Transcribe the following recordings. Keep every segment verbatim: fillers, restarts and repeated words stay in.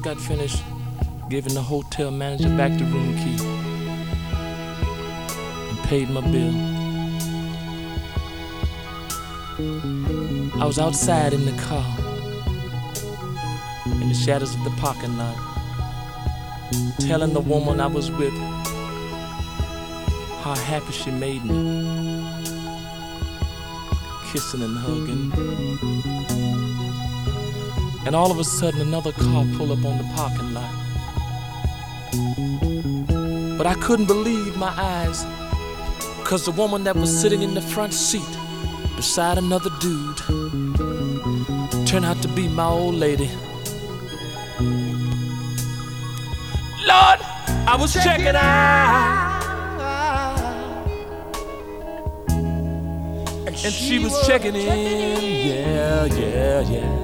got finished giving the hotel manager back the room key and paid my bill, I was outside in the car, in the shadows of the parking lot, telling the woman I was with how happy she made me, kissing and hugging. And all of a sudden another car pulled up on the parking lot. But I couldn't believe my eyes, because the woman that was sitting in the front seat beside another dude turned out to be my old lady. Lord, I was checking out, and she was checking in. Yeah, yeah, yeah.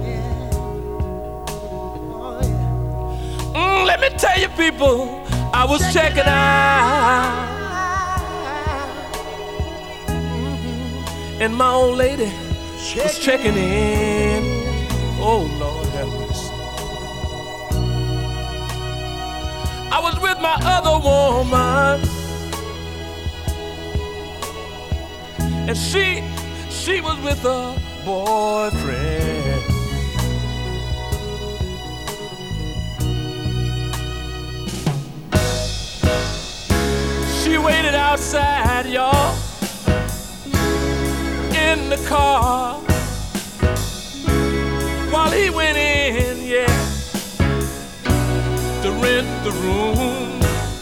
Mm, let me tell you, people, I was checking out, and my old lady was checking in. Oh, Lord have mercy. I was with my other woman, and she, she was with her boyfriend. She waited outside, y'all, in the car, while he went in, yeah, to rent the room.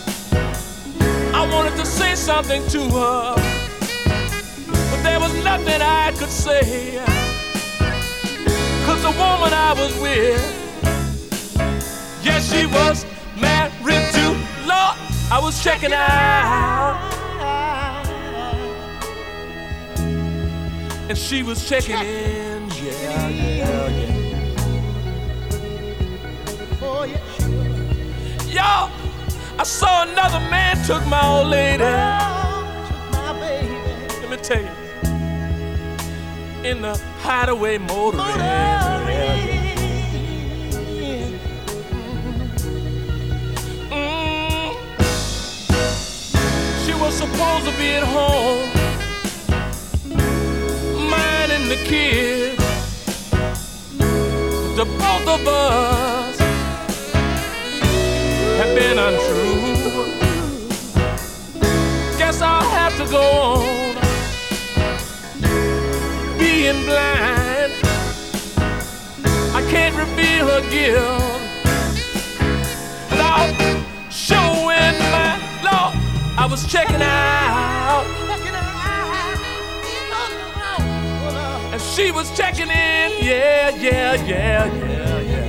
I wanted to say something to her, but there was nothing I could say, 'cause the woman I was with, yes, she was married to, Lord, I was checking out, and she was checking in, yeah, yeah, yeah. Oh, yeah. Y'all, I saw another man took my old lady. Took my baby. Let me tell you, in the hideaway motor. Yeah, yeah. Mm. She was supposed to be at home, minding the kids. The both of us have been untrue. Guess I'll have to go on being blind. I can't reveal her guilt without showing my Lord. I was checking out, and she was checking in. Yeah, yeah, yeah, yeah, yeah.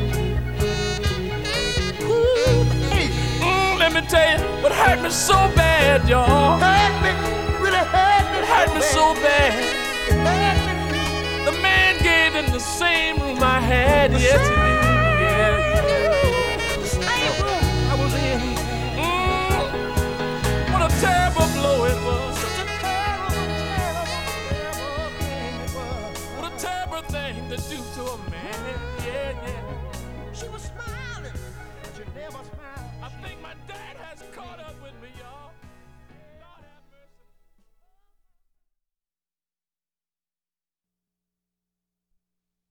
Let me tell you what hurt me so bad, y'all. Hurt me, really hurt me. It hurt me so bad. The man gave in the same room I had. Yes, he did.